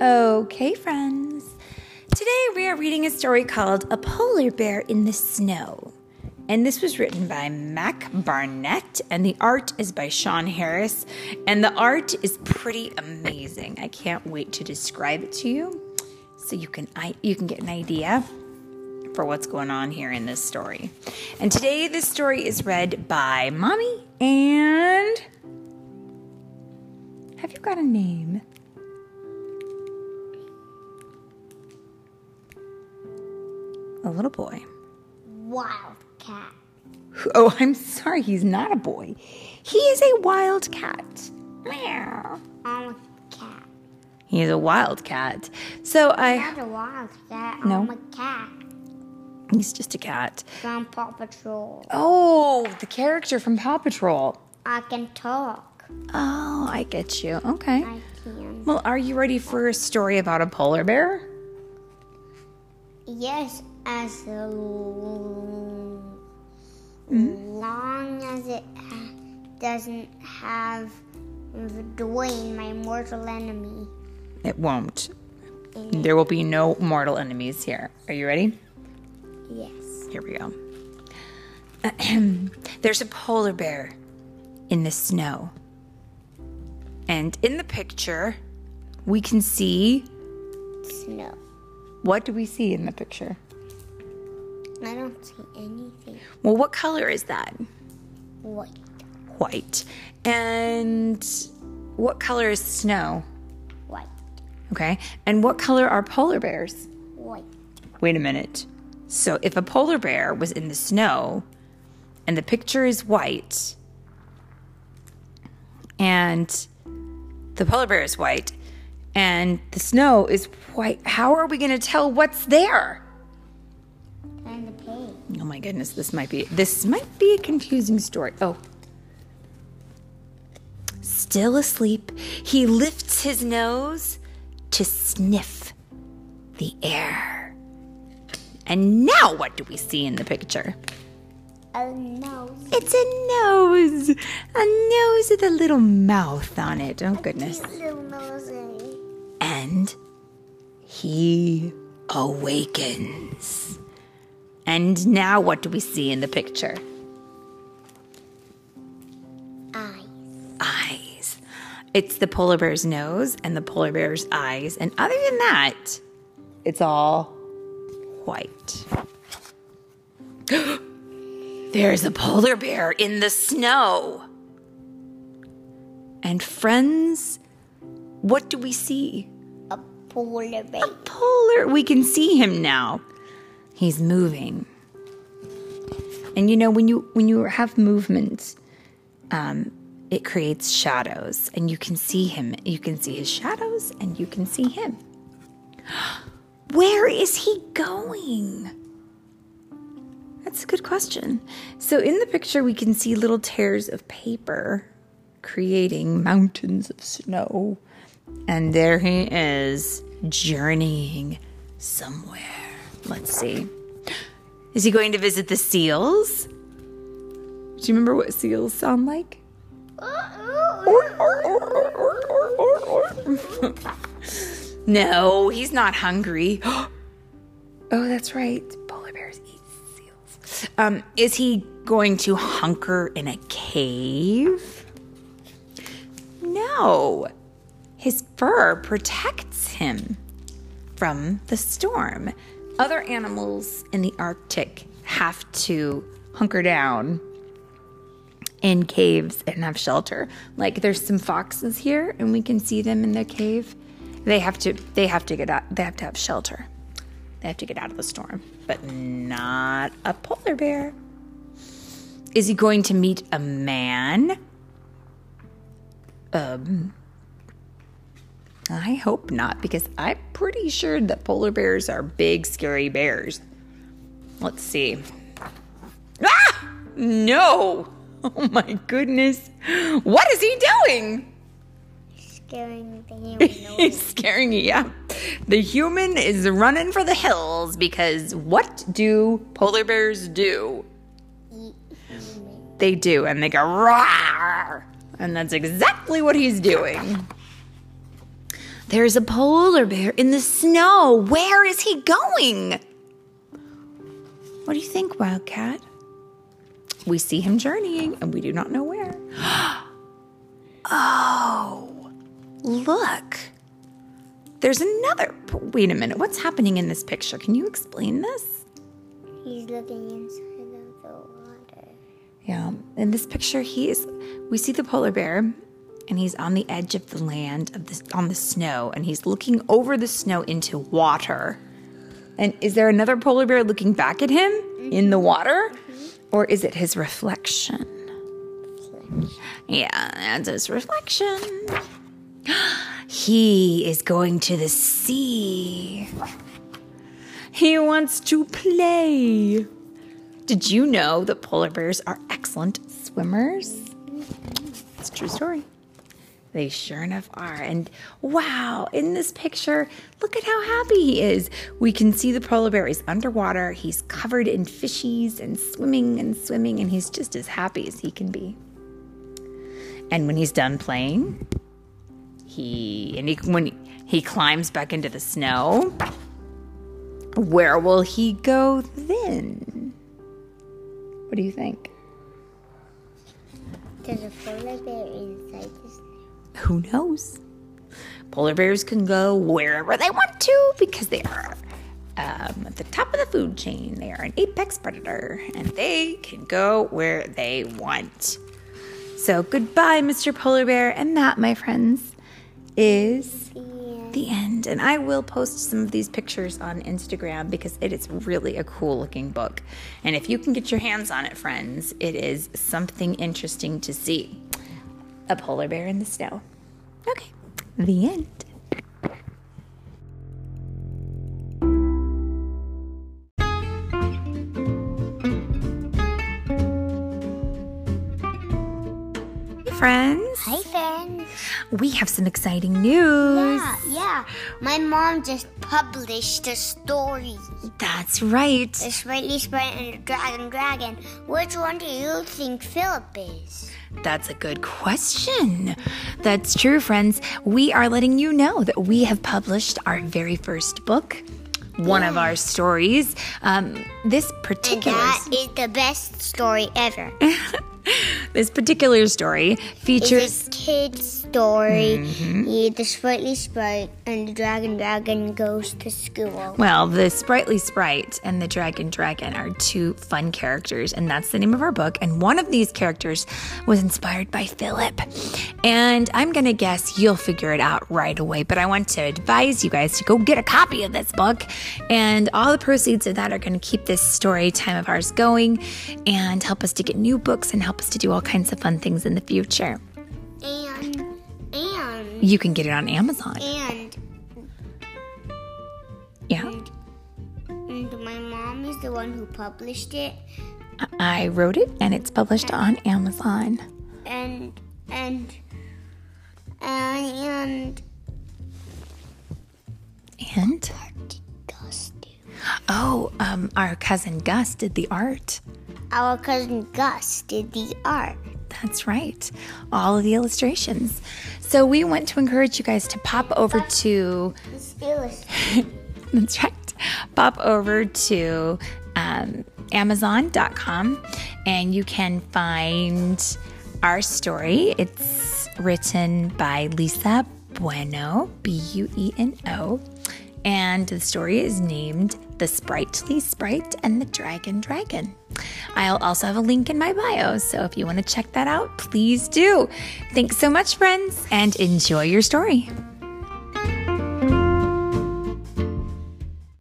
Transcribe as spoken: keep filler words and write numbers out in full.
Okay, friends. Today we are reading a story called A Polar Bear in the Snow. And this was written by Mac Barnett, and the art is by Sean Harris. And the art is pretty amazing. I can't wait to describe it to you so you can I, you can get an idea for what's going on here in this story. And today this story is read by Mommy and... Have you got a name? A little boy. Wildcat. Oh, I'm sorry, he's not a boy. He is a wildcat. Meow. I'm a cat. He is a wildcat. So I... I'm not a wildcat. No. I'm a cat. He's just a cat. From Paw Patrol. Oh, the character from Paw Patrol. I can talk. Oh, I get you. Okay. I can. Well, are you ready for a story about a polar bear? Yes, as l- Mm. long as it ha- doesn't have Dwayne, my mortal enemy. It won't. In it. There will be no mortal enemies here. Are you ready? Yes. Here we go. There's a polar bear in the snow. And in the picture, we can see... Snow. What do we see in the picture? I don't see anything. Well, what color is that? White. White. And what color is snow? White. Okay. And what color are polar bears? White. Wait a minute. So if a polar bear was in the snow and the picture is white and the polar bear is white and the snow is white, how are we going to tell what's there? And the pig. Oh my goodness, this might be this might be a confusing story. Oh. Still asleep, he lifts his nose to sniff the air. And now what do we see in the picture? A nose. It's a nose. A nose with a little mouth on it. Oh goodness. Cute little nosy. And he awakens. And now what do we see in the picture? Eyes. Eyes. It's the polar bear's nose and the polar bear's eyes. And other than that, it's all white. There's a polar bear in the snow. And friends, what do we see? A polar bear. A polar. We can see him now. He's moving. And you know, when you when you have movement, um, it creates shadows. And you can see him. You can see his shadows and you can see him. Where is he going? That's a good question. So in the picture, we can see little tears of paper creating mountains of snow. And there he is, journeying somewhere. Let's see. Is he going to visit the seals? Do you remember what seals sound like? No, he's not hungry. Oh, that's right. Polar bears eat seals. Um, is he going to hunker in a cave? No. His fur protects him from the storm. Other animals in the Arctic have to hunker down in caves and have shelter. Like there's some foxes here and we can see them in the cave. They have to they have to get out they have to have shelter. They have to get out of the storm. But not a polar bear. Is he going to meet a man? Um I hope not, because I'm pretty sure that polar bears are big, scary bears. Let's see. Ah! No! Oh my goodness. What is he doing? Scaring the human He's away. scaring you, yeah. The human is running for the hills because what do polar bears do? Eat human. They do, and they go, rawr! And that's exactly what he's doing. There's a polar bear in the snow. Where is he going? What do you think, Wildcat? We see him journeying, and we do not know where. Oh, look. There's another. Wait a minute. What's happening in this picture? Can you explain this? He's looking inside of the water. Yeah. In this picture, he is. We see the polar bear, and he's on the edge of the land, of the, on the snow, and he's looking over the snow into water. And is there another polar bear looking back at him mm-hmm. in the water? Mm-hmm. Or is it his reflection? reflection? Yeah, that's his reflection. He is going to the sea. He wants to play. Did you know that polar bears are excellent swimmers? It's a true story. They sure enough are. And wow, in this picture, look at how happy he is. We can see the polar bear is underwater. He's covered in fishies and swimming and swimming, and he's just as happy as he can be. And when he's done playing, he and he, when he, he climbs back into the snow, where will he go then? What do you think? There's a polar bear inside the snow. Who knows? Polar bears can go wherever they want to because they are um, at the top of the food chain. They are an apex predator, and they can go where they want. So goodbye, Mister Polar Bear. And that, my friends, is the, the end. And I will post some of these pictures on Instagram because it is really a cool looking book. And if you can get your hands on it, friends, it is something interesting to see. A polar bear in the snow. Okay, the end. Hey, friends. Hi, friends. We have some exciting news. Yeah, yeah. My mom just published a story. That's right. The Sprightly Sprite and the Dragon Dragon. Which one do you think Philip is? That's a good question. That's true, friends. We are letting you know that we have published our very first book, one yeah. of our stories. Um, this particular... And that is the best story ever. This particular story features... It's a kid's story. Mm-hmm. Yeah, the Sprightly Sprite and the Dragon Dragon goes to school. Well, the Sprightly Sprite and the Dragon Dragon are two fun characters, and that's the name of our book. And one of these characters was inspired by Philip. And I'm going to guess you'll figure it out right away. But I want to advise you guys to go get a copy of this book. And all the proceeds of that are going to keep this story time of ours going and help us to get new books and help us to do all kinds of fun things in the future. And, and. You can get it on Amazon. And. Yeah. And, and my mom is the one who published it. I wrote it, and it's published on Amazon. And, and, and, and. And? What did Gus do? Oh, um, our cousin Gus did the art. Our cousin Gus did the art. That's right. All of the illustrations. So we want to encourage you guys to pop over to... That's right. Pop over to um, Amazon dot com and you can find our story. It's written by Lisa Bueno, B U E N O. And the story is named The Sprightly Sprite and the Dragon Dragon. I'll also have a link in my bio, so if you want to check that out, please do. Thanks so much, friends, and enjoy your story.